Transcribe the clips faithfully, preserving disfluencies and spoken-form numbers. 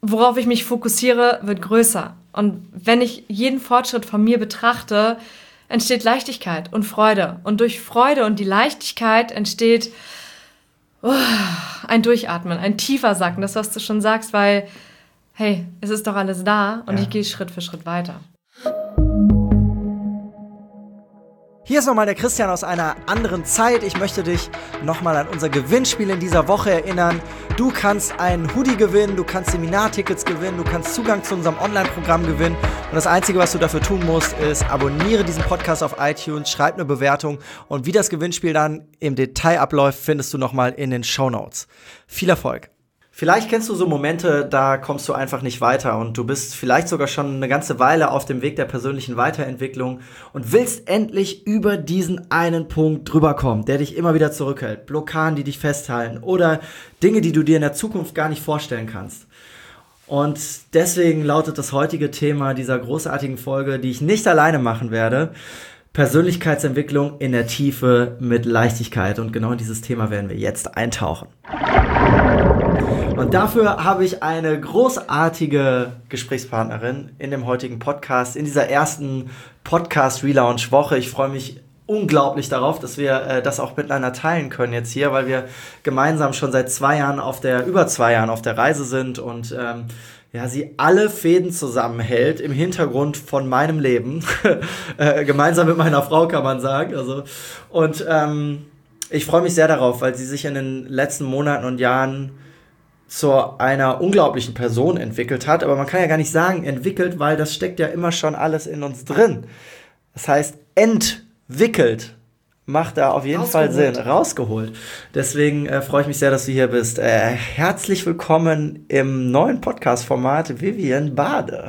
worauf ich mich fokussiere, wird größer. Und wenn ich jeden Fortschritt von mir betrachte, entsteht Leichtigkeit und Freude. Und durch Freude und die Leichtigkeit entsteht oh, ein Durchatmen, ein tiefer Sacken, das, was du schon sagst, weil, hey, es ist doch alles da und ja. ich gehe Schritt für Schritt weiter. Hier ist nochmal der Christian aus einer anderen Zeit. Ich möchte dich nochmal an unser Gewinnspiel in dieser Woche erinnern. Du kannst einen Hoodie gewinnen, du kannst Seminartickets gewinnen, du kannst Zugang zu unserem Online-Programm gewinnen. Und das Einzige, was du dafür tun musst, ist, abonniere diesen Podcast auf iTunes, schreib eine Bewertung. Und wie das Gewinnspiel dann im Detail abläuft, findest du nochmal in den Shownotes. Viel Erfolg! Vielleicht kennst du so Momente, da kommst du einfach nicht weiter und du bist vielleicht sogar schon eine ganze Weile auf dem Weg der persönlichen Weiterentwicklung und willst endlich über diesen einen Punkt drüber kommen, der dich immer wieder zurückhält. Blockaden, die dich festhalten oder Dinge, die du dir in der Zukunft gar nicht vorstellen kannst. Und deswegen lautet das heutige Thema dieser großartigen Folge, die ich nicht alleine machen werde, Persönlichkeitsentwicklung in der Tiefe mit Leichtigkeit. Und genau in dieses Thema werden wir jetzt eintauchen. Und dafür habe ich eine großartige Gesprächspartnerin in dem heutigen Podcast, in dieser ersten Podcast-Relaunch-Woche. Ich freue mich unglaublich darauf, dass wir äh, das auch miteinander teilen können jetzt hier, weil wir gemeinsam schon seit zwei Jahren auf der, über zwei Jahren auf der Reise sind und ähm, ja, sie alle Fäden zusammenhält im Hintergrund von meinem Leben. äh, gemeinsam mit meiner Frau, kann man sagen. Also, und ähm, ich freue mich sehr darauf, weil sie sich in den letzten Monaten und Jahren zu einer unglaublichen Person entwickelt hat. Aber man kann ja gar nicht sagen entwickelt, weil das steckt ja immer schon alles in uns drin. Das heißt, entwickelt macht da auf jeden Fall Sinn. Rausgeholt. Deswegen äh, freue ich mich sehr, dass du hier bist. Äh, herzlich willkommen im neuen Podcast-Format Vivian Bade.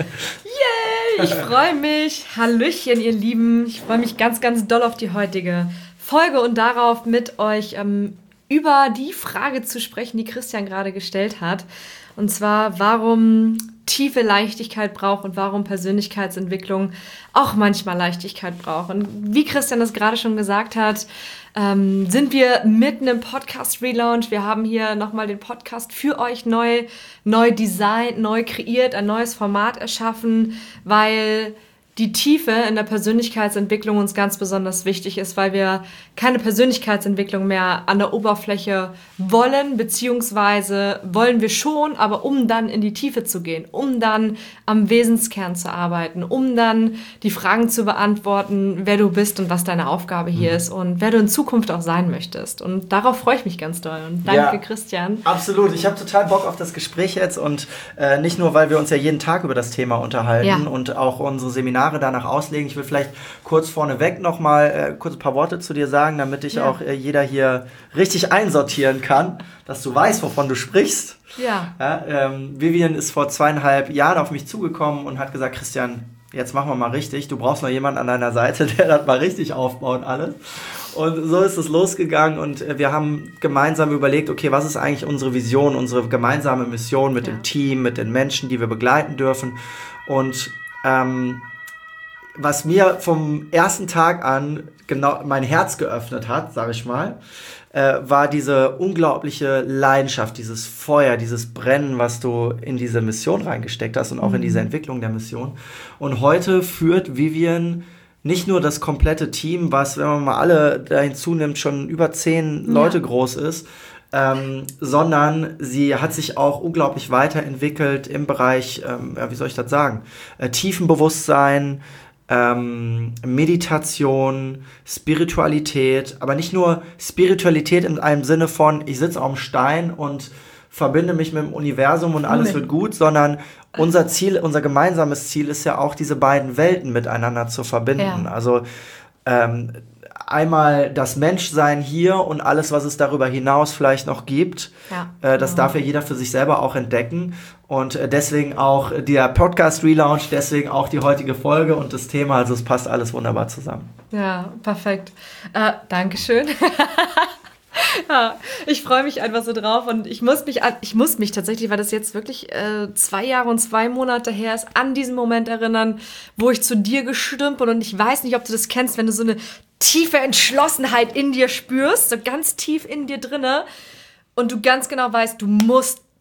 Yay, ich freue mich. Hallöchen, ihr Lieben. Ich freue mich ganz, ganz doll auf die heutige Folge und darauf, mit euch ähm, über die Frage zu sprechen, die Christian gerade gestellt hat. Und zwar, warum tiefe Leichtigkeit braucht und warum Persönlichkeitsentwicklung auch manchmal Leichtigkeit braucht. Und wie Christian das gerade schon gesagt hat, ähm, sind wir mitten im Podcast-Relaunch. Wir haben hier nochmal den Podcast für euch neu, neu designt, neu kreiert, ein neues Format erschaffen, weil die Tiefe in der Persönlichkeitsentwicklung uns ganz besonders wichtig ist, weil wir keine Persönlichkeitsentwicklung mehr an der Oberfläche wollen, beziehungsweise wollen wir schon, aber um dann in die Tiefe zu gehen, um dann am Wesenskern zu arbeiten, um dann die Fragen zu beantworten, wer du bist und was deine Aufgabe hier mhm. ist und wer du in Zukunft auch sein möchtest. Und darauf freue ich mich ganz doll. Und danke, ja, Christian. Absolut. Ich habe total Bock auf das Gespräch jetzt und äh, nicht nur, weil wir uns ja jeden Tag über das Thema unterhalten ja. und auch unsere Seminare danach auslegen. Ich will vielleicht kurz vorneweg nochmal äh, kurz ein paar Worte zu dir sagen, damit ich ja. auch äh, jeder hier richtig einsortieren kann, dass du weißt, wovon du sprichst. Ja. ja ähm, Vivian ist vor zweieinhalb Jahren auf mich zugekommen und hat gesagt, Christian, jetzt machen wir mal richtig. Du brauchst noch jemanden an deiner Seite, der das mal richtig aufbaut alles. Und so ist es losgegangen und äh, wir haben gemeinsam überlegt, okay, was ist eigentlich unsere Vision, unsere gemeinsame Mission mit ja. dem Team, mit den Menschen, die wir begleiten dürfen. Und ähm, was mir vom ersten Tag an genau mein Herz geöffnet hat, sage ich mal, äh, war diese unglaubliche Leidenschaft, dieses Feuer, dieses Brennen, was du in diese Mission reingesteckt hast und auch mhm. in diese Entwicklung der Mission. Und heute führt Vivian nicht nur das komplette Team, was, wenn man mal alle da hinzunimmt, schon über zehn ja. Leute groß ist, ähm, sondern sie hat sich auch unglaublich weiterentwickelt im Bereich, ähm, ja, wie soll ich das sagen, äh, Tiefenbewusstsein, Ähm, Meditation, Spiritualität, aber nicht nur Spiritualität in einem Sinne von, ich sitze auf dem Stein und verbinde mich mit dem Universum und alles wird gut, sondern unser Ziel, unser gemeinsames Ziel ist ja auch, diese beiden Welten miteinander zu verbinden. Ja. Also ähm, einmal das Menschsein hier und alles, was es darüber hinaus vielleicht noch gibt. Ja. Äh, das mhm. darf ja jeder für sich selber auch entdecken. Und äh, deswegen auch der Podcast-Relaunch, deswegen auch die heutige Folge und das Thema. Also es passt alles wunderbar zusammen. Ja, perfekt. Äh, Dankeschön. Ja, ich freue mich einfach so drauf und ich muss mich, ich muss mich tatsächlich, weil das jetzt wirklich äh, zwei Jahre und zwei Monate her ist, an diesen Moment erinnern, wo ich zu dir gestürmt bin und ich weiß nicht, ob du das kennst, wenn du so eine tiefe Entschlossenheit in dir spürst, so ganz tief in dir drinne und du ganz genau weißt, du musst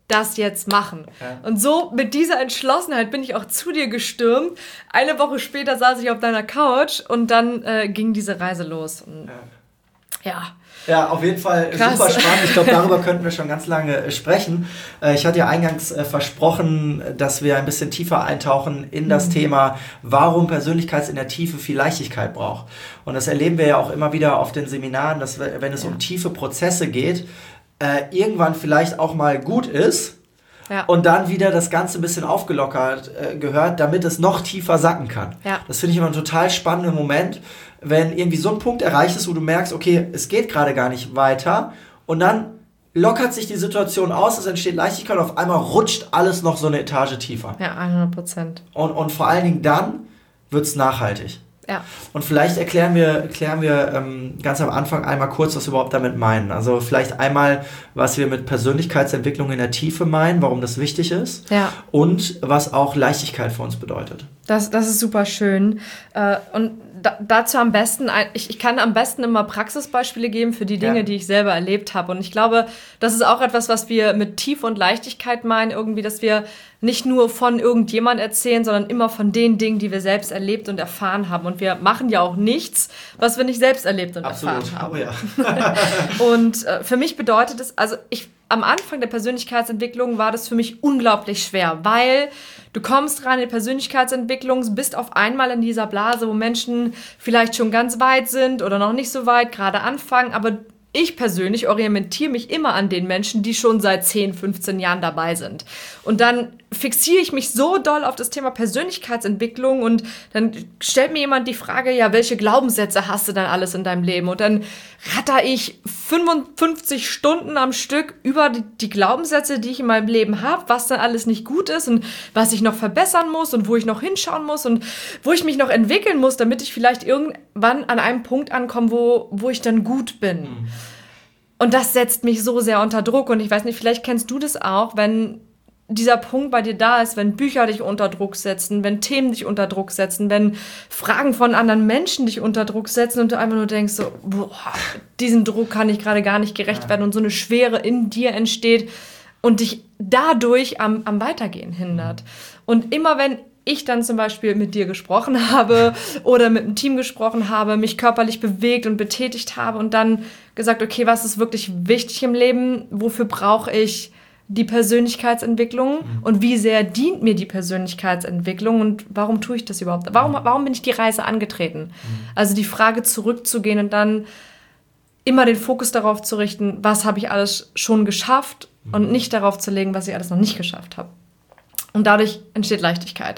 das jetzt machen. Ja. Und so mit dieser Entschlossenheit bin ich auch zu dir gestürmt. Eine Woche später saß ich auf deiner Couch und dann äh, ging diese Reise los. Und, ja. ja. Ja, auf jeden Fall Krass. Super spannend. Ich glaube, darüber könnten wir schon ganz lange äh, sprechen. Äh, ich hatte ja eingangs äh, versprochen, dass wir ein bisschen tiefer eintauchen in das mhm. Thema, warum Persönlichkeit in der Tiefe viel Leichtigkeit braucht. Und das erleben wir ja auch immer wieder auf den Seminaren, dass wir, wenn es ja. um tiefe Prozesse geht, äh, irgendwann vielleicht auch mal gut ist, ja. und dann wieder das Ganze ein bisschen aufgelockert äh, gehört, damit es noch tiefer sacken kann. Ja. Das finde ich immer einen total spannenden Moment, wenn irgendwie so ein Punkt erreicht ist, wo du merkst, okay, es geht gerade gar nicht weiter und dann lockert sich die Situation aus, es entsteht Leichtigkeit und auf einmal rutscht alles noch so eine Etage tiefer. Ja, hundert Prozent. Und, und vor allen Dingen dann wird es nachhaltig. Ja. Und vielleicht erklären wir, erklären wir ähm, ganz am Anfang einmal kurz, was wir überhaupt damit meinen. Also vielleicht einmal, was wir mit Persönlichkeitsentwicklung in der Tiefe meinen, warum das wichtig ist. Ja. Und was auch Leichtigkeit für uns bedeutet. Das, das ist super schön. Äh, und da, dazu am besten, ich, ich kann am besten immer Praxisbeispiele geben für die Dinge, ja. die ich selber erlebt habe. Und ich glaube, das ist auch etwas, was wir mit Tiefe und Leichtigkeit meinen, irgendwie, dass wir nicht nur von irgendjemand erzählen, sondern immer von den Dingen, die wir selbst erlebt und erfahren haben. Und wir machen ja auch nichts, was wir nicht selbst erlebt und Absolut. erfahren haben. Oh ja. Und äh, für mich bedeutet es, also ich am Anfang der Persönlichkeitsentwicklung war das für mich unglaublich schwer, weil du kommst rein in die Persönlichkeitsentwicklung, bist auf einmal in dieser Blase, wo Menschen vielleicht schon ganz weit sind oder noch nicht so weit, gerade anfangen, aber ich persönlich orientiere mich immer an den Menschen, die schon seit zehn, fünfzehn Jahren dabei sind. Und dann fixiere ich mich so doll auf das Thema Persönlichkeitsentwicklung und dann stellt mir jemand die Frage, ja, welche Glaubenssätze hast du dann alles in deinem Leben? Und dann ratter ich fünfundfünfzig Stunden am Stück über die, die Glaubenssätze, die ich in meinem Leben habe, was dann alles nicht gut ist und was ich noch verbessern muss und wo ich noch hinschauen muss und wo ich mich noch entwickeln muss, damit ich vielleicht irgendwann an einem Punkt ankomme, wo, wo ich dann gut bin. Mhm. Und das setzt mich so sehr unter Druck. Und ich weiß nicht, vielleicht kennst du das auch, wenn dieser Punkt bei dir da ist, wenn Bücher dich unter Druck setzen, wenn Themen dich unter Druck setzen, wenn Fragen von anderen Menschen dich unter Druck setzen und du einfach nur denkst so, boah, diesem Druck kann ich gerade gar nicht gerecht ja. werden und so eine Schwere in dir entsteht und dich dadurch am, am Weitergehen hindert. Und immer wenn ich dann zum Beispiel mit dir gesprochen habe oder mit einem Team gesprochen habe, mich körperlich bewegt und betätigt habe und dann gesagt, okay, was ist wirklich wichtig im Leben? Wofür brauche ich die Persönlichkeitsentwicklung? Mhm. Und wie sehr dient mir die Persönlichkeitsentwicklung? Und warum tue ich das überhaupt? Warum, warum bin ich die Reise angetreten? Mhm. Also die Frage zurückzugehen und dann immer den Fokus darauf zu richten, was habe ich alles schon geschafft mhm. und nicht darauf zu legen, was ich alles noch nicht geschafft habe. Und dadurch entsteht Leichtigkeit.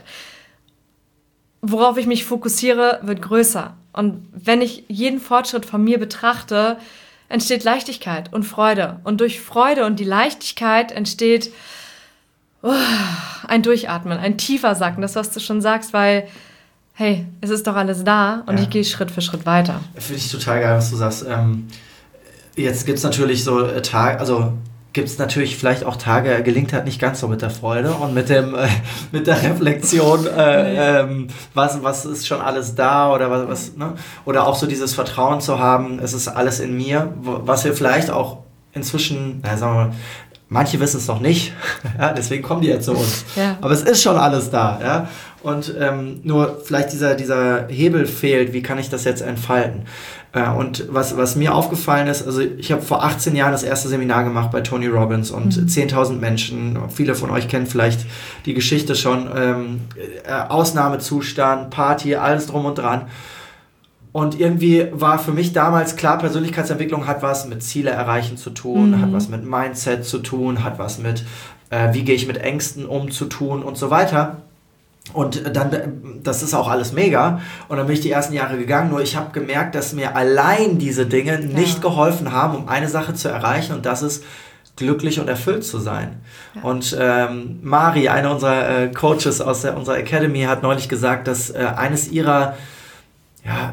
Worauf ich mich fokussiere, wird größer. Und wenn ich jeden Fortschritt von mir betrachte, entsteht Leichtigkeit und Freude. Und durch Freude und die Leichtigkeit entsteht oh, ein Durchatmen, ein tiefer Sacken, das, was du schon sagst, weil, hey, es ist doch alles da und ja. ich gehe Schritt für Schritt weiter. Finde ich total geil, was du sagst. Ähm, jetzt gibt es natürlich so äh, Tage, also gibt es natürlich vielleicht auch Tage, gelingt halt nicht ganz so mit der Freude und mit dem äh, mit der Reflexion, äh, ähm, was, was ist schon alles da oder was, was ne? Oder auch so dieses Vertrauen zu haben, es ist alles in mir, was wir vielleicht auch inzwischen, na, sagen wir mal, manche wissen es noch nicht, ja, deswegen kommen die ja zu uns. Ja. Aber es ist schon alles da, ja. Und ähm, nur vielleicht dieser, dieser Hebel fehlt, wie kann ich das jetzt entfalten? Äh, und was, was mir aufgefallen ist, also ich habe vor achtzehn Jahren das erste Seminar gemacht bei Tony Robbins und mhm. zehntausend Menschen, viele von euch kennen vielleicht die Geschichte schon, ähm, äh, Ausnahmezustand, Party, alles drum und dran. Und irgendwie war für mich damals klar, Persönlichkeitsentwicklung hat was mit Ziele erreichen zu tun, mhm. hat was mit Mindset zu tun, hat was mit, äh, wie gehe ich mit Ängsten um zu tun und so weiter. Und dann, das ist auch alles mega. Und dann bin ich die ersten Jahre gegangen. Nur ich habe gemerkt, dass mir allein diese Dinge nicht ja. geholfen haben, um eine Sache zu erreichen. Und das ist, glücklich und erfüllt zu sein. Ja. Und ähm, Mari, eine unserer äh, Coaches aus der, unserer Academy, hat neulich gesagt, dass äh, eines ihrer ja,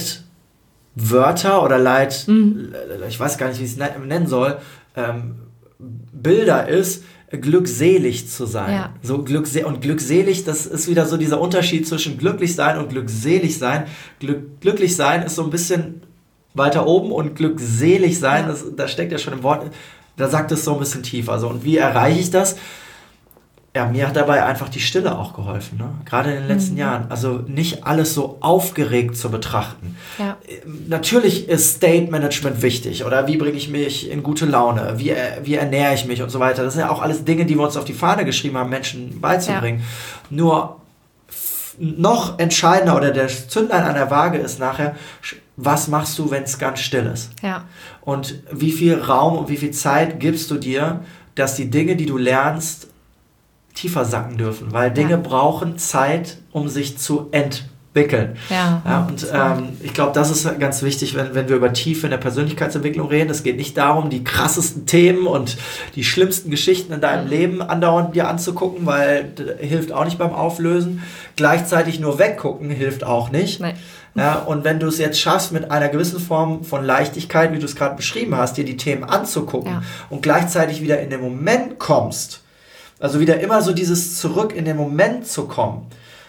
Leitwörter oder Leit, mhm. ich weiß gar nicht, wie ich es nennen soll, ähm, Bilder ist, glückselig zu sein. Ja. So glückse- und glückselig, das ist wieder so dieser Unterschied zwischen glücklich sein und glückselig sein. Glück- glücklich sein ist so ein bisschen weiter oben und glückselig sein, ja. das, das steckt ja schon im Wort, da sagt es so ein bisschen tiefer. Also, und wie erreiche ich das? Ja, mir hat dabei einfach die Stille auch geholfen, ne? Gerade in den letzten mhm. Jahren. Also nicht alles so aufgeregt zu betrachten. Ja. Natürlich ist State Management wichtig, oder wie bringe ich mich in gute Laune, wie, wie ernähre ich mich und so weiter. Das sind ja auch alles Dinge, die wir uns auf die Fahne geschrieben haben, Menschen beizubringen. Ja. Nur f- noch entscheidender oder der Zündlein an der Waage ist nachher, was machst du, wenn es ganz still ist? Ja. Und wie viel Raum und wie viel Zeit gibst du dir, dass die Dinge, die du lernst, tiefer sacken dürfen, weil Dinge ja. brauchen Zeit, um sich zu entwickeln. Ja, ja, und ähm, ich glaube, das ist ganz wichtig, wenn, wenn wir über Tiefe in der Persönlichkeitsentwicklung reden. Es geht nicht darum, die krassesten Themen und die schlimmsten Geschichten in deinem mhm. Leben andauernd dir anzugucken, weil das hilft auch nicht beim Auflösen. Gleichzeitig nur weggucken hilft auch nicht. Nein. Ja, und wenn du es jetzt schaffst, mit einer gewissen Form von Leichtigkeit, wie du es gerade beschrieben hast, dir die Themen anzugucken ja. und gleichzeitig wieder in den Moment kommst, also wieder immer so dieses zurück in den Moment zu kommen.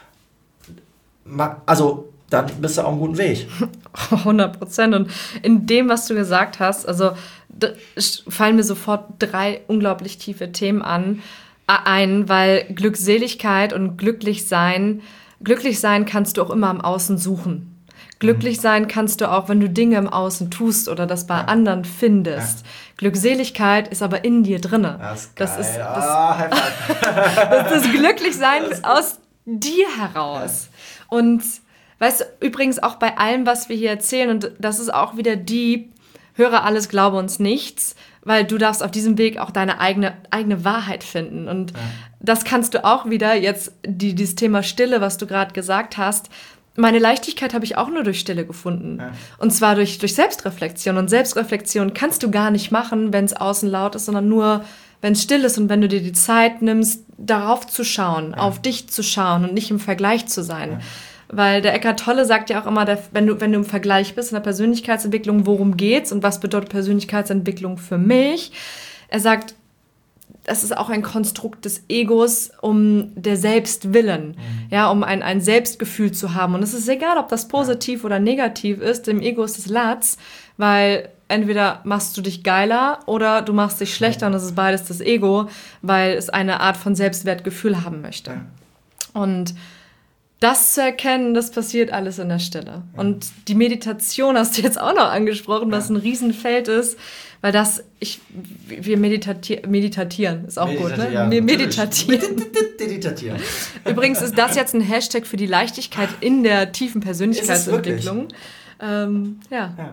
Also dann bist du auf einem guten Weg. hundert Prozent. Und in dem, was du gesagt hast, also d- fallen mir sofort drei unglaublich tiefe Themen an, ein, weil Glückseligkeit und glücklich sein, glücklich sein kannst du auch immer im Außen suchen. Glücklich sein kannst du auch, wenn du Dinge im Außen tust oder das bei ja. anderen findest. Ja. Glückseligkeit ist aber in dir drinne. Das ist geil. Das ist das, ah, das, das Glücklichsein das aus dir heraus. Ja. Und weißt du, übrigens auch bei allem, was wir hier erzählen, und das ist auch wieder deep, höre alles, glaube uns nichts, weil du darfst auf diesem Weg auch deine eigene, eigene Wahrheit finden. Und ja. das kannst du auch wieder, jetzt die, dieses Thema Stille, was du gerade gesagt hast, meine Leichtigkeit habe ich auch nur durch Stille gefunden. Ja. Und zwar durch, durch Selbstreflexion. Und Selbstreflexion kannst du gar nicht machen, wenn es außen laut ist, sondern nur, wenn es still ist und wenn du dir die Zeit nimmst, darauf zu schauen, ja. auf dich zu schauen und nicht im Vergleich zu sein. Ja. Weil der Eckhart Tolle sagt ja auch immer, der, wenn du, wenn du im Vergleich bist in der Persönlichkeitsentwicklung, worum geht's und was bedeutet Persönlichkeitsentwicklung für mich? Er sagt, das ist auch ein Konstrukt des Egos, um der Selbstwillen, mhm. ja, um ein, ein Selbstgefühl zu haben. Und es ist egal, ob das positiv oder negativ ist, dem Ego ist es Latz, weil entweder machst du dich geiler oder du machst dich schlechter und das ist beides das Ego, weil es eine Art von Selbstwertgefühl haben möchte. Ja. Und das zu erkennen, das passiert alles in der Stille. Ja. Und die Meditation hast du jetzt auch noch angesprochen, was ja. ein Riesenfeld ist, weil das, ich, wir meditati- meditatieren, ist auch meditatieren, gut, ne? Wir meditatieren. meditatieren. Übrigens ist das jetzt ein Hashtag für die Leichtigkeit in der tiefen Persönlichkeitsentwicklung. Ähm, ja. ja.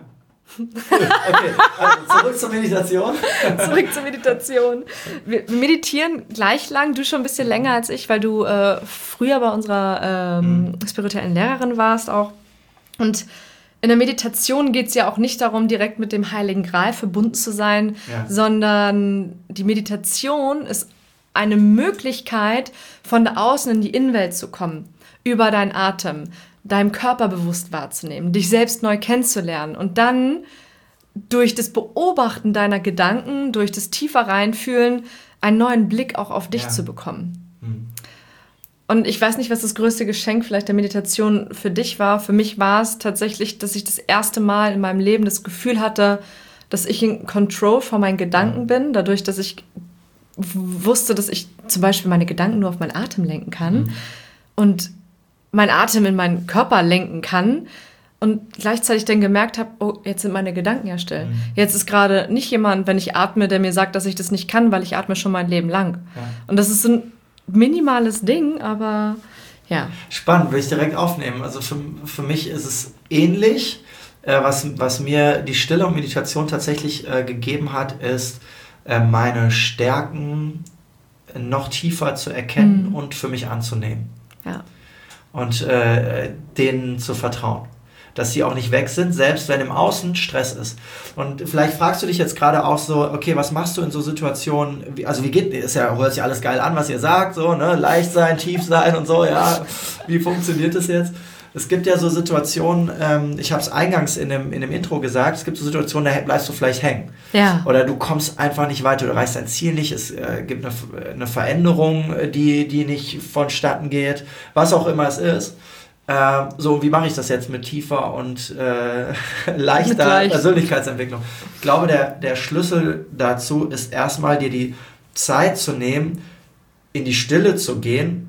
Okay, also zurück zur Meditation. Zurück zur Meditation. Wir meditieren gleich lang, du schon ein bisschen länger als ich, weil du äh, früher bei unserer ähm, mhm. spirituellen Lehrerin warst auch. Und in der Meditation geht es ja auch nicht darum, direkt mit dem Heiligen Gral verbunden zu sein, ja. sondern die Meditation ist eine Möglichkeit, von außen in die Innenwelt zu kommen, über deinen Atem, deinem Körper bewusst wahrzunehmen, dich selbst neu kennenzulernen und dann durch das Beobachten deiner Gedanken, durch das tiefer reinfühlen, einen neuen Blick auch auf dich ja. zu bekommen. Mhm. Und ich weiß nicht, was das größte Geschenk vielleicht der Meditation für dich war. Für mich war es tatsächlich, dass ich das erste Mal in meinem Leben das Gefühl hatte, dass ich in Control von meinen Gedanken bin, dadurch, dass ich wusste, dass ich zum Beispiel meine Gedanken nur auf meinen Atem lenken kann mhm. und meinen Atem in meinen Körper lenken kann und gleichzeitig dann gemerkt habe, oh, jetzt sind meine Gedanken ja still. Mhm. Jetzt ist gerade nicht jemand, wenn ich atme, der mir sagt, dass ich das nicht kann, weil ich atme schon mein Leben lang. Ja. Und das ist so ein minimales Ding, aber ja. Spannend, will ich direkt aufnehmen. Also für, für mich ist es ähnlich. Äh, was, was mir die Stille und Meditation tatsächlich äh, gegeben hat, ist äh, meine Stärken noch tiefer zu erkennen mhm. und für mich anzunehmen. Ja. Und äh, denen zu vertrauen. Dass sie auch nicht weg sind, selbst wenn im Außen Stress ist. Und vielleicht fragst du dich jetzt gerade auch so, okay, was machst du in so Situationen, wie, also wie geht, ist ja, hört sich alles geil an, was ihr sagt, so, ne, leicht sein, tief sein und so, ja, wie funktioniert das jetzt? Es gibt ja so Situationen, ähm, ich habe es eingangs in dem, in dem Intro gesagt, es gibt so Situationen, da bleibst du vielleicht hängen. Ja. Oder du kommst einfach nicht weiter, du erreichst dein Ziel nicht, es äh, gibt eine, eine Veränderung, die, die nicht vonstatten geht, was auch immer es ist. Äh, so, wie mache ich das jetzt mit tiefer und äh, leichter Persönlichkeitsentwicklung? Ich glaube, der, der Schlüssel dazu ist erstmal, dir die Zeit zu nehmen, in die Stille zu gehen,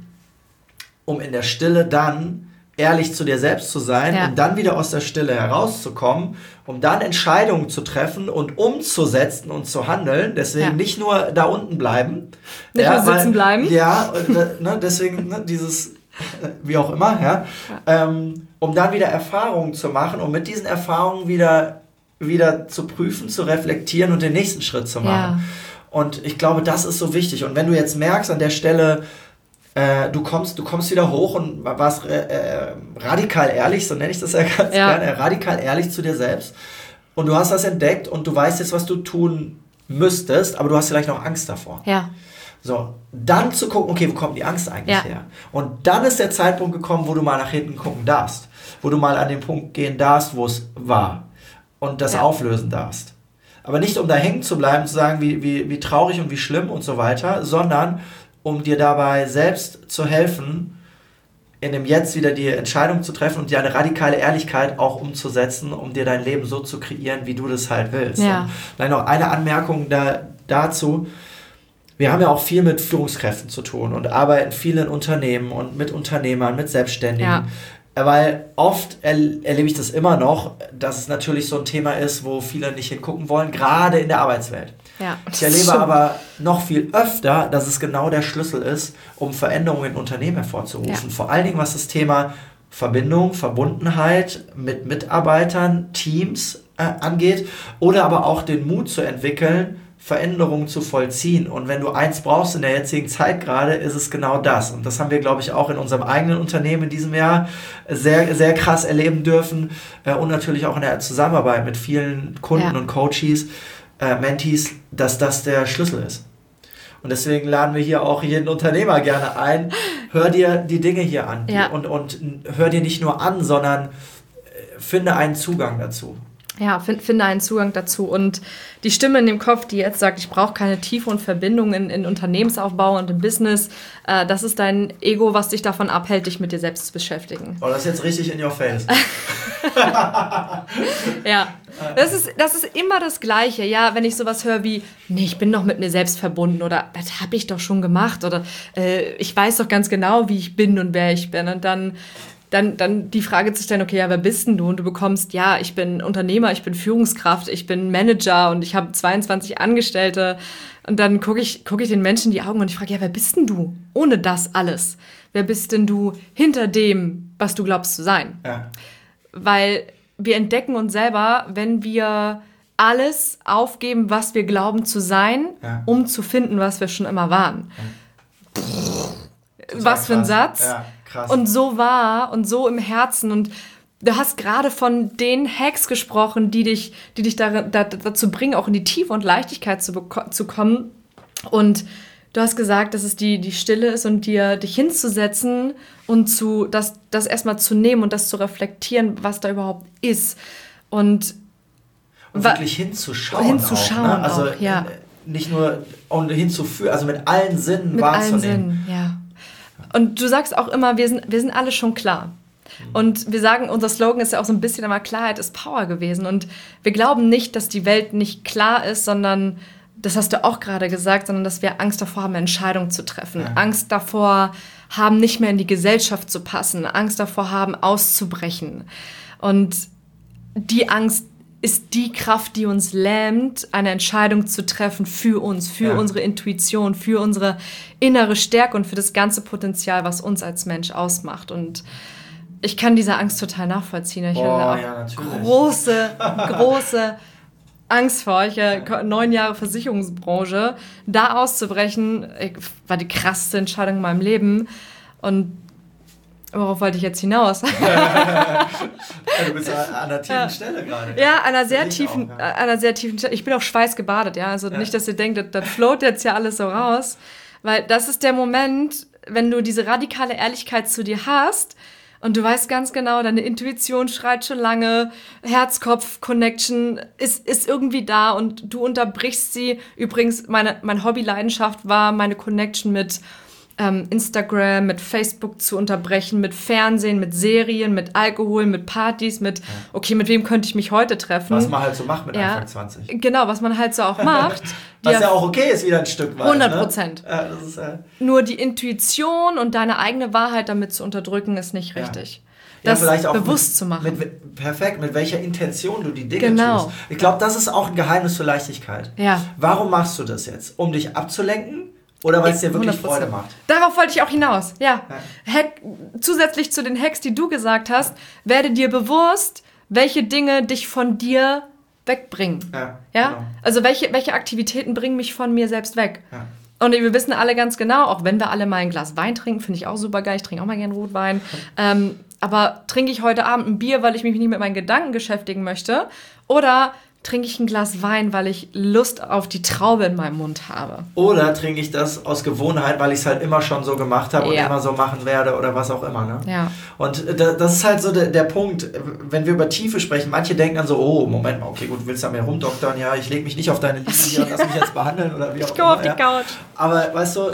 um in der Stille dann ehrlich zu dir selbst zu sein ja. und dann wieder aus der Stille herauszukommen, um dann Entscheidungen zu treffen und umzusetzen und zu handeln. Deswegen ja. nicht nur da unten bleiben. Nicht ja, nur sitzen weil, bleiben. Ja, ne, deswegen ne, dieses, wie auch immer, ja, ja. Ähm, um dann wieder Erfahrungen zu machen, um mit diesen Erfahrungen wieder, wieder zu prüfen, zu reflektieren und den nächsten Schritt zu machen. Ja. Und ich glaube, das ist so wichtig. Und wenn du jetzt merkst an der Stelle, äh, du kommst, du kommst wieder hoch und warst äh, äh, radikal ehrlich, so nenne ich das ja ganz ja. gerne, radikal ehrlich zu dir selbst. Und du hast das entdeckt und du weißt jetzt, was du tun müsstest, aber du hast vielleicht noch Angst davor. Ja. So, dann zu gucken, okay, wo kommt die Angst eigentlich ja. her? Und dann ist der Zeitpunkt gekommen, wo du mal nach hinten gucken darfst. Wo du mal an den Punkt gehen darfst, wo es war. Und das ja. auflösen darfst. Aber nicht, um da hängen zu bleiben, zu sagen, wie, wie, wie traurig und wie schlimm und so weiter, sondern um dir dabei selbst zu helfen, in dem Jetzt wieder die Entscheidung zu treffen und dir eine radikale Ehrlichkeit auch umzusetzen, um dir dein Leben so zu kreieren, wie du das halt willst. Ja. Und vielleicht noch eine Anmerkung da, dazu. Wir haben ja auch viel mit Führungskräften zu tun und arbeiten viel in Unternehmen und mit Unternehmern, mit Selbstständigen. Ja. Weil oft er, erlebe ich das immer noch, dass es natürlich so ein Thema ist, wo viele nicht hingucken wollen, gerade in der Arbeitswelt. Ja, ich erlebe aber noch viel öfter, dass es genau der Schlüssel ist, um Veränderungen in Unternehmen hervorzurufen. Ja. Vor allen Dingen, was das Thema Verbindung, Verbundenheit mit Mitarbeitern, Teams äh, angeht oder aber auch den Mut zu entwickeln, Veränderungen zu vollziehen. Und wenn du eins brauchst in der jetzigen Zeit gerade, ist es genau das. Und das haben wir, glaube ich, auch in unserem eigenen Unternehmen in diesem Jahr sehr, sehr krass erleben dürfen. Äh, und natürlich auch in der Zusammenarbeit mit vielen Kunden ja. und Coaches, äh, Mentees, dass das der Schlüssel ist. Und deswegen laden wir hier auch jeden Unternehmer gerne ein. Hör dir die Dinge hier an. Ja. Und, und hör dir nicht nur an, sondern finde einen Zugang dazu. Ja, find, finde einen Zugang dazu. Und die Stimme in dem Kopf, die jetzt sagt, ich brauche keine Tiefe und Verbindung in, in Unternehmensaufbau und im Business, äh, das ist dein Ego, was dich davon abhält, dich mit dir selbst zu beschäftigen. Oh, das ist jetzt richtig in your face. Ja, das ist, das ist immer das Gleiche. Ja, wenn ich sowas höre wie, nee, ich bin doch mit mir selbst verbunden oder das habe ich doch schon gemacht oder äh, ich weiß doch ganz genau, wie ich bin und wer ich bin. Und dann Dann, dann die Frage zu stellen, okay, ja, wer bist denn du? Und du bekommst, ja, ich bin Unternehmer, ich bin Führungskraft, ich bin Manager und ich habe zweiundzwanzig Angestellte. Und dann gucke ich, guck ich den Menschen in die Augen und ich frage, ja, wer bist denn du? Ohne das alles. Wer bist denn du hinter dem, was du glaubst zu sein? Ja. Weil wir entdecken uns selber, wenn wir alles aufgeben, was wir glauben zu sein, ja. um zu finden, was wir schon immer waren. Ja. Was für ein Satz. Ja. Krass. Und so wahr und so im Herzen. Und du hast gerade von den Hacks gesprochen, die dich, die dich da, da, dazu bringen, auch in die Tiefe und Leichtigkeit zu, beko- zu kommen. Und du hast gesagt, dass es die, die Stille ist und dir dich hinzusetzen und zu, das, das erstmal zu nehmen und das zu reflektieren, was da überhaupt ist. Und, und wa- wirklich hinzuschauen. Hinzuschauen auch, ne? Also auch, ja. Nicht nur und hinzuführen, also mit allen Sinnen mit wahrzunehmen. Allen Sinnen, ja. Und du sagst auch immer, wir sind, wir sind alle schon klar. Und wir sagen, unser Slogan ist ja auch so ein bisschen immer, Klarheit ist Power gewesen. Und wir glauben nicht, dass die Welt nicht klar ist, sondern, das hast du auch gerade gesagt, sondern dass wir Angst davor haben, Entscheidungen zu treffen. Ja. Angst davor haben, nicht mehr in die Gesellschaft zu passen. Angst davor haben, auszubrechen. Und die Angst ist die Kraft, die uns lähmt, eine Entscheidung zu treffen für uns, für ja. unsere Intuition, für unsere innere Stärke und für das ganze Potenzial, was uns als Mensch ausmacht. Und ich kann diese Angst total nachvollziehen. Ich oh, habe auch ja, große, große Angst vor euch. Neun Jahre Versicherungsbranche, da auszubrechen, war die krasseste Entscheidung in meinem Leben. Und worauf wollte ich jetzt hinaus? Ja, du bist an einer tiefen ja. Stelle gerade. Ja, an einer sehr tiefen, auch, ja. an einer sehr tiefen Stelle. Ich bin auch schweißgebadet, ja. Also ja. nicht, dass ihr denkt, das, das float jetzt ja alles so raus. Weil das ist der Moment, wenn du diese radikale Ehrlichkeit zu dir hast und du weißt ganz genau, deine Intuition schreit schon lange, Herz-Kopf-Connection ist, ist irgendwie da und du unterbrichst sie. Übrigens, meine, meine Hobby-Leidenschaft war meine Connection mit ähm, Instagram, mit Facebook zu unterbrechen, mit Fernsehen, mit Serien, mit Alkohol, mit Partys, mit, ja. okay, mit wem könnte ich mich heute treffen? Was man halt so macht mit ja. Anfang zwanzig. Genau, was man halt so auch macht. Was ja auch okay ist, wieder ein Stück weit. hundert Prozent. Ne? Ja, das ist, äh Nur die Intuition und deine eigene Wahrheit damit zu unterdrücken, ist nicht richtig. Ja. Das ja, vielleicht auch bewusst mit, zu machen. Mit, perfekt, mit welcher Intention du die Dinge genau. tust. Ich glaube, das ist auch ein Geheimnis für Leichtigkeit. Ja. Warum machst du das jetzt? Um dich abzulenken oder weil es dir wirklich hundert Prozent Freude macht? Darauf wollte ich auch hinaus. Ja. ja. Hack, zusätzlich zu den Hacks, die du gesagt hast, werde dir bewusst, welche Dinge dich von dir wegbringen. Ja, ja? Genau. Also welche, welche Aktivitäten bringen mich von mir selbst weg? Ja. Und wir wissen alle ganz genau, auch wenn wir alle mal ein Glas Wein trinken, finde ich auch super geil, ich trinke auch mal gerne Rotwein, ähm, aber trinke ich heute Abend ein Bier, weil ich mich nicht mit meinen Gedanken beschäftigen möchte? Oder trinke ich ein Glas Wein, weil ich Lust auf die Traube in meinem Mund habe? Oder trinke ich das aus Gewohnheit, weil ich es halt immer schon so gemacht habe ja. und immer so machen werde oder was auch immer. Ne? Ja. Und das ist halt so der, der Punkt, wenn wir über Tiefe sprechen, manche denken dann so, oh, Moment mal, okay, gut, willst du an mir rumdoktern? Ja, ich lege mich nicht auf deine Linie und lass mich jetzt behandeln oder wie auch ich immer. Ich auf die ja. Couch. Aber weißt du,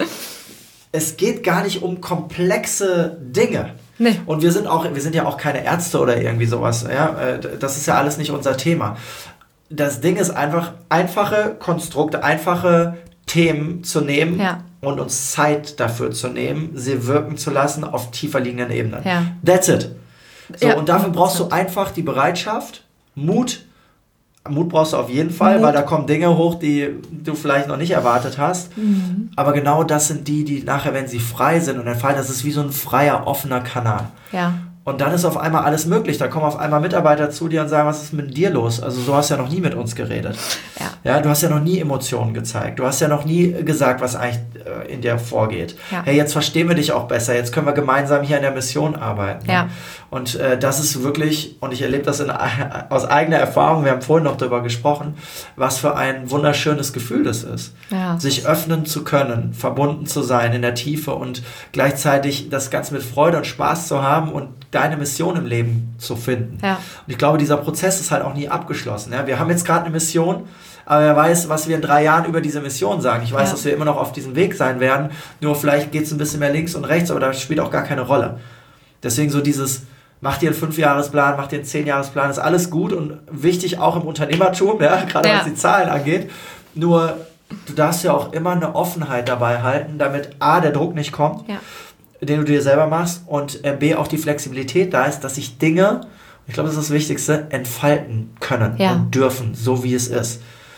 es geht gar nicht um komplexe Dinge. Nee. Und wir sind auch, wir sind ja auch keine Ärzte oder irgendwie sowas. Ja? Das ist ja alles nicht unser Thema. Das Ding ist einfach, einfache Konstrukte, einfache Themen zu nehmen ja. und uns Zeit dafür zu nehmen, sie wirken zu lassen auf tiefer liegenden Ebenen. Ja. That's it. So, ja. Und dafür brauchst du einfach die Bereitschaft, Mut. Mut brauchst du auf jeden Fall, Mut. weil da kommen Dinge hoch, die du vielleicht noch nicht erwartet hast. Mhm. Aber genau das sind die, die nachher, wenn sie frei sind und entfallen, das ist wie so ein freier, offener Kanal. Ja. Und dann ist auf einmal alles möglich. Da kommen auf einmal Mitarbeiter zu dir und sagen, was ist mit dir los? Also so hast du ja noch nie mit uns geredet. Ja. Ja, du hast ja noch nie Emotionen gezeigt. Du hast ja noch nie gesagt, was eigentlich äh, in dir vorgeht. Ja. Hey, jetzt verstehen wir dich auch besser. Jetzt können wir gemeinsam hier an der Mission arbeiten. Ja. Und äh, das ist wirklich, und ich erlebe das in, aus eigener Erfahrung, wir haben vorhin noch darüber gesprochen, was für ein wunderschönes Gefühl das ist. Ja. Sich öffnen zu können, verbunden zu sein in der Tiefe und gleichzeitig das Ganze mit Freude und Spaß zu haben und deine Mission im Leben zu finden. Ja. Und ich glaube, dieser Prozess ist halt auch nie abgeschlossen. Ja? Wir haben jetzt gerade eine Mission, aber wer weiß, was wir in drei Jahren über diese Mission sagen. Ich weiß, ja. dass wir immer noch auf diesem Weg sein werden, nur vielleicht geht es ein bisschen mehr links und rechts, aber das spielt auch gar keine Rolle. Deswegen so dieses, mach dir einen Fünfjahresplan, mach dir einen Zehnjahresplan, ist alles gut und wichtig auch im Unternehmertum, ja? Gerade ja. was die Zahlen angeht. Nur, du darfst ja auch immer eine Offenheit dabei halten, damit A, der Druck nicht kommt, ja. den du dir selber machst und äh, B, auch die Flexibilität da ist, dass sich Dinge, ich glaube, das ist das Wichtigste, entfalten können ja. und dürfen, so wie es ist.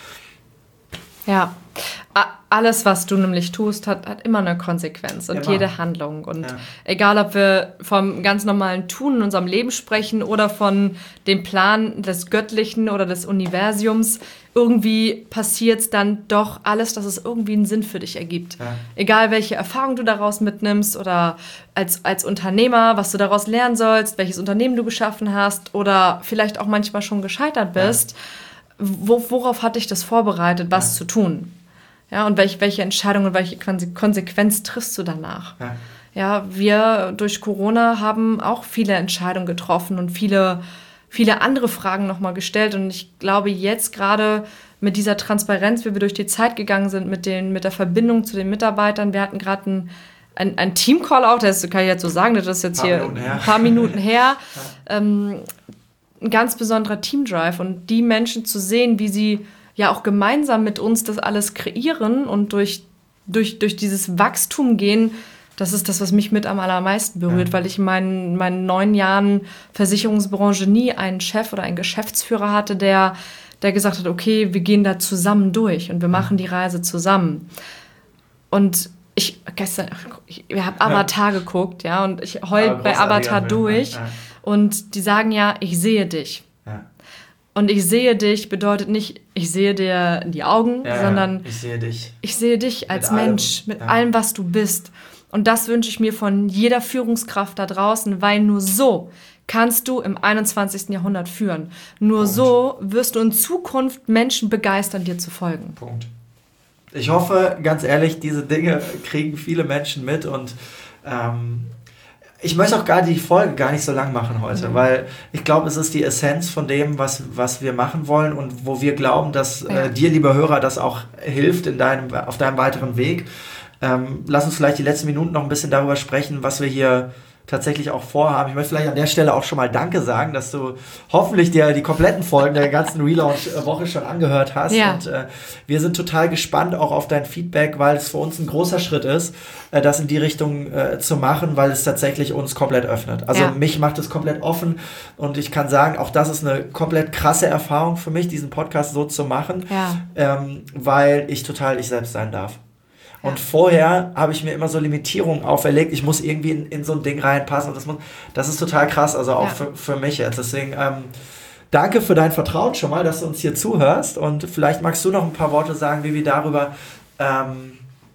Ja, A- alles, was du nämlich tust, hat, hat immer eine Konsequenz und Immer. jede Handlung. Und Ja. egal, ob wir vom ganz normalen Tun in unserem Leben sprechen oder von dem Plan des Göttlichen oder des Universums, irgendwie passiert es dann doch alles, dass es irgendwie einen Sinn für dich ergibt. Ja. Egal, welche Erfahrung du daraus mitnimmst oder als, als Unternehmer, was du daraus lernen sollst, welches Unternehmen du geschaffen hast oder vielleicht auch manchmal schon gescheitert bist. Ja. Wo, worauf hat dich das vorbereitet, was ja. zu tun? Ja, und welche, welche Entscheidung und welche Konsequenz triffst du danach? Ja. Ja, wir durch Corona haben auch viele Entscheidungen getroffen und viele, viele andere Fragen nochmal gestellt. Und ich glaube, jetzt gerade mit dieser Transparenz, wie wir durch die Zeit gegangen sind, mit, den, mit der Verbindung zu den Mitarbeitern, wir hatten gerade ein Ein, ein Team-Call auch, das kann ich jetzt so sagen, das ist jetzt hier ein paar Minuten her. Ja. Ähm, ein ganz besonderer Teamdrive und die Menschen zu sehen, wie sie ja auch gemeinsam mit uns das alles kreieren und durch, durch, durch dieses Wachstum gehen, das ist das, was mich mit am allermeisten berührt, ja. weil ich in meinen, meinen neun Jahren Versicherungsbranche nie einen Chef oder einen Geschäftsführer hatte, der, der gesagt hat, okay, wir gehen da zusammen durch und wir machen die Reise zusammen. Und ich gestern, ich, ich habe Avatar ja. geguckt, ja, und ich heul ja, bei Avatar durch. Ja. Und die sagen ja, ich sehe dich. Ja. Und ich sehe dich bedeutet nicht, ich sehe dir in die Augen, ja, sondern ich sehe dich. Ich sehe dich als mit Mensch, allem. mit ja. allem, was du bist. Und das wünsche ich mir von jeder Führungskraft da draußen, weil nur so kannst du im einundzwanzigsten Jahrhundert führen. Nur Punkt. So wirst du in Zukunft Menschen begeistern, dir zu folgen. Punkt. Ich hoffe, ganz ehrlich, diese Dinge kriegen viele Menschen mit und ähm, ich möchte auch gar die Folge gar nicht so lang machen heute, mhm. weil ich glaube, es ist die Essenz von dem, was, was wir machen wollen und wo wir glauben, dass ja. äh, dir, lieber Hörer, das auch hilft in deinem, auf deinem weiteren Weg. ähm, lass uns vielleicht die letzten Minuten noch ein bisschen darüber sprechen, was wir hier tatsächlich auch vorhaben. Ich möchte vielleicht an der Stelle auch schon mal Danke sagen, dass du hoffentlich dir die kompletten Folgen der ganzen Relaunch-Woche schon angehört hast. Ja. Und äh, wir sind total gespannt auch auf dein Feedback, weil es für uns ein großer Schritt ist, äh, das in die Richtung äh, zu machen, weil es tatsächlich uns komplett öffnet. Also ja. mich macht es komplett offen und ich kann sagen, auch das ist eine komplett krasse Erfahrung für mich, diesen Podcast so zu machen, ja. ähm, weil ich total ich selbst sein darf. Und vorher habe ich mir immer so Limitierungen auferlegt, ich muss irgendwie in, in so ein Ding reinpassen und das, muss, das ist total krass, also auch ja. für, für mich jetzt. Deswegen ähm, danke für dein Vertrauen schon mal, dass du uns hier zuhörst und vielleicht magst du noch ein paar Worte sagen, wie wir darüber, ähm,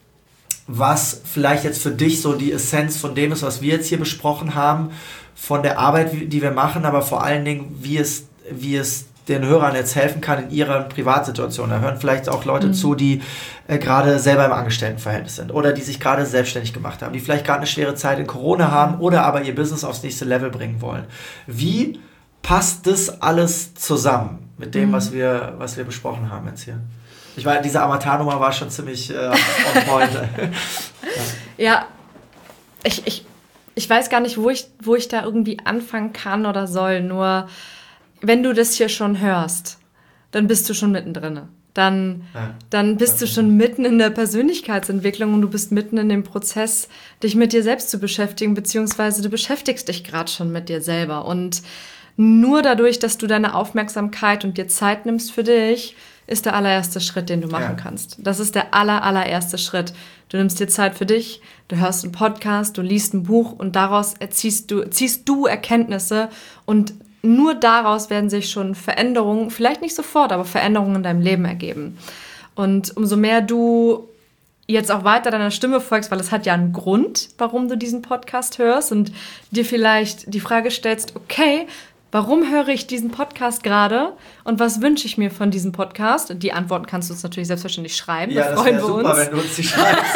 was vielleicht jetzt für dich so die Essenz von dem ist, was wir jetzt hier besprochen haben, von der Arbeit, die wir machen, aber vor allen Dingen, wie es, wie es den Hörern jetzt helfen kann in ihrer Privatsituation. Da hören vielleicht auch Leute mhm. zu, die äh, gerade selber im Angestelltenverhältnis sind oder die sich gerade selbstständig gemacht haben, die vielleicht gerade eine schwere Zeit in Corona haben oder aber ihr Business aufs nächste Level bringen wollen. Wie passt das alles zusammen mit dem, mhm. was wir, was wir besprochen haben jetzt hier? Ich meine, diese Avatar-Nummer war schon ziemlich äh, on point. ja, ja ich, ich, ich weiß gar nicht, wo ich, wo ich da irgendwie anfangen kann oder soll, nur wenn du das hier schon hörst, dann bist du schon mittendrin. Dann, ja, dann bist du schon mitten in der Persönlichkeitsentwicklung und du bist mitten in dem Prozess, dich mit dir selbst zu beschäftigen, beziehungsweise du beschäftigst dich gerade schon mit dir selber. Und nur dadurch, dass du deine Aufmerksamkeit und dir Zeit nimmst für dich, ist der allererste Schritt, den du machen ja. kannst. Das ist der aller, allererste Schritt. Du nimmst dir Zeit für dich, du hörst einen Podcast, du liest ein Buch und daraus erziehst du, ziehst du Erkenntnisse und nur daraus werden sich schon Veränderungen, vielleicht nicht sofort, aber Veränderungen in deinem Leben ergeben. Und umso mehr du jetzt auch weiter deiner Stimme folgst, weil es hat ja einen Grund, warum du diesen Podcast hörst und dir vielleicht die Frage stellst, okay, warum höre ich diesen Podcast gerade und was wünsche ich mir von diesem Podcast? Die Antworten kannst du uns natürlich selbstverständlich schreiben, ja, da freuen wir super, uns. Wenn du uns die schreibst.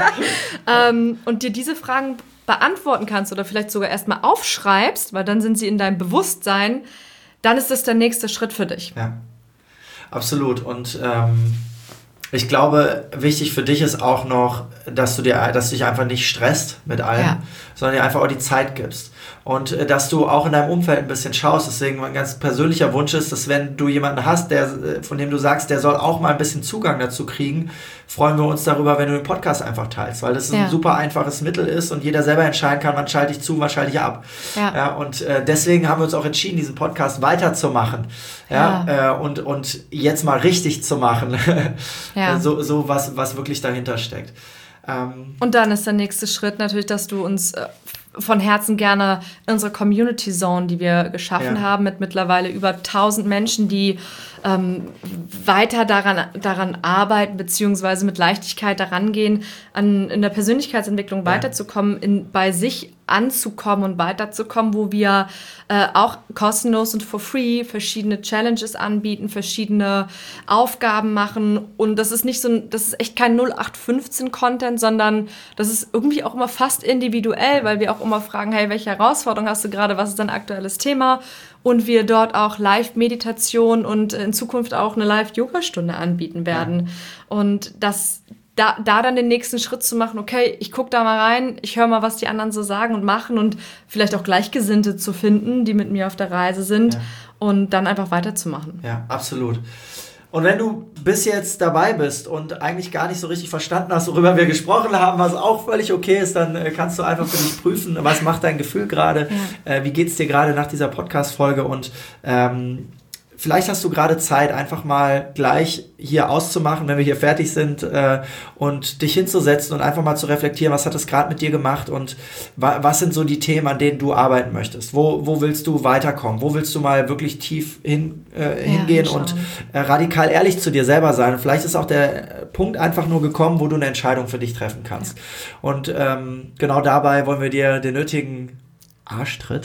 ähm, und dir diese Fragen beantworten kannst oder vielleicht sogar erstmal aufschreibst, weil dann sind sie in deinem Bewusstsein, dann ist das der nächste Schritt für dich. Ja, absolut. Und ähm, ich glaube, wichtig für dich ist auch noch, dass du dir, dass du dich einfach nicht stresst mit allem, ja. sondern dir einfach auch die Zeit gibst. Und äh, dass du auch in deinem Umfeld ein bisschen schaust. Deswegen mein ganz persönlicher Wunsch ist, dass wenn du jemanden hast, der, von dem du sagst, der soll auch mal ein bisschen Zugang dazu kriegen, freuen wir uns darüber, wenn du den Podcast einfach teilst, weil das ja. ein super einfaches Mittel ist und jeder selber entscheiden kann, wann schalte ich zu, wann schalte ich ab. Ja. Ja, und äh, deswegen haben wir uns auch entschieden, diesen Podcast weiterzumachen ja, ja. Äh, und, und jetzt mal richtig zu machen. Ja. so so was, was wirklich dahinter steckt. Ähm, und dann ist der nächste Schritt natürlich, dass du uns äh, von Herzen gerne unsere Community Zone, die wir geschaffen ja. haben, mit mittlerweile über tausend Menschen, die ähm, weiter daran, daran arbeiten, beziehungsweise mit Leichtigkeit daran gehen, an, in der Persönlichkeitsentwicklung ja. weiterzukommen, in, bei sich anzukommen und weiterzukommen, wo wir äh, auch kostenlos und for free verschiedene Challenges anbieten, verschiedene Aufgaben machen und das ist nicht so, ein, das ist echt kein null acht fünfzehn Content, sondern das ist irgendwie auch immer fast individuell, weil wir auch immer fragen, hey, welche Herausforderung hast du gerade, was ist dein aktuelles Thema? Und wir dort auch Live-Meditation und in Zukunft auch eine Live-Yoga-Stunde anbieten werden. Ja. Und das, da, da dann den nächsten Schritt zu machen, okay, ich gucke da mal rein, ich höre mal, was die anderen so sagen und machen und vielleicht auch Gleichgesinnte zu finden, die mit mir auf der Reise sind ja. und dann einfach weiterzumachen. Ja, absolut. Und wenn du bis jetzt dabei bist und eigentlich gar nicht so richtig verstanden hast, worüber wir gesprochen haben, was auch völlig okay ist, dann kannst du einfach für dich prüfen, was macht dein Gefühl gerade, ja. äh, wie geht es dir gerade nach dieser Podcast-Folge und ähm, vielleicht hast du gerade Zeit, einfach mal gleich hier auszumachen, wenn wir hier fertig sind äh, und dich hinzusetzen und einfach mal zu reflektieren, was hat das gerade mit dir gemacht und wa- was sind so die Themen, an denen du arbeiten möchtest? Wo, wo willst du weiterkommen? Wo willst du mal wirklich tief hin, äh, hingehen ja, und äh, radikal ehrlich zu dir selber sein? Und vielleicht ist auch der Punkt einfach nur gekommen, wo du eine Entscheidung für dich treffen kannst. Ja. Und ähm, genau dabei wollen wir dir den nötigen Arschtritt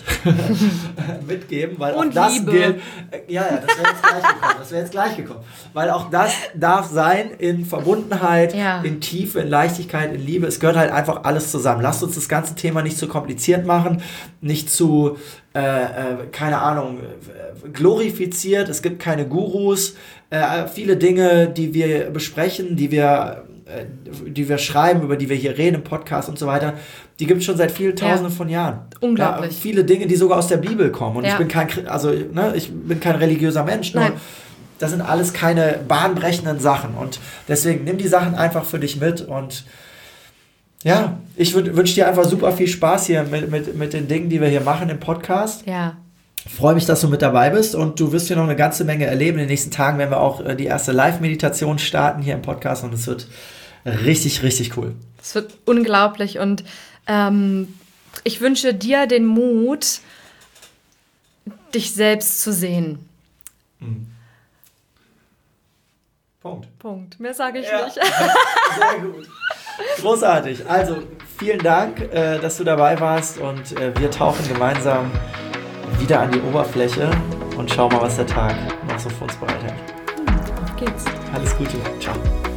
mitgeben, weil und auch das Liebe. gilt. Ja, ja, das wäre jetzt gleich gekommen. Das wäre jetzt gleich gekommen. Weil auch das darf sein in Verbundenheit, ja. in Tiefe, in Leichtigkeit, in Liebe. Es gehört halt einfach alles zusammen. Lasst uns das ganze Thema nicht zu kompliziert machen, nicht zu, äh, äh, keine Ahnung, glorifiziert. Es gibt keine Gurus. Äh, viele Dinge, die wir besprechen, die wir die wir schreiben, über die wir hier reden im Podcast und so weiter, die gibt es schon seit vielen Tausenden ja. von Jahren. Unglaublich. Ja, viele Dinge, die sogar aus der Bibel kommen. Und ja. ich bin kein, also, ne, ich bin kein religiöser Mensch, nur Nein. das sind alles keine bahnbrechenden Sachen. Und deswegen nimm die Sachen einfach für dich mit und ja, ich wünsche dir einfach super viel Spaß hier mit, mit, mit den Dingen, die wir hier machen im Podcast. Ja. Freue mich, dass du mit dabei bist und du wirst hier noch eine ganze Menge erleben. In den nächsten Tagen werden wir auch äh, die erste Live-Meditation starten hier im Podcast und es wird richtig, richtig cool. Es wird unglaublich und ähm, ich wünsche dir den Mut, dich selbst zu sehen. Mhm. Punkt. Punkt. Mehr sage ich ja. nicht. Sehr gut. Großartig. Also vielen Dank, äh, dass du dabei warst und äh, wir tauchen gemeinsam wieder an die Oberfläche und schauen mal, was der Tag noch so für uns bereithält. Auf geht's. Alles Gute. Ciao.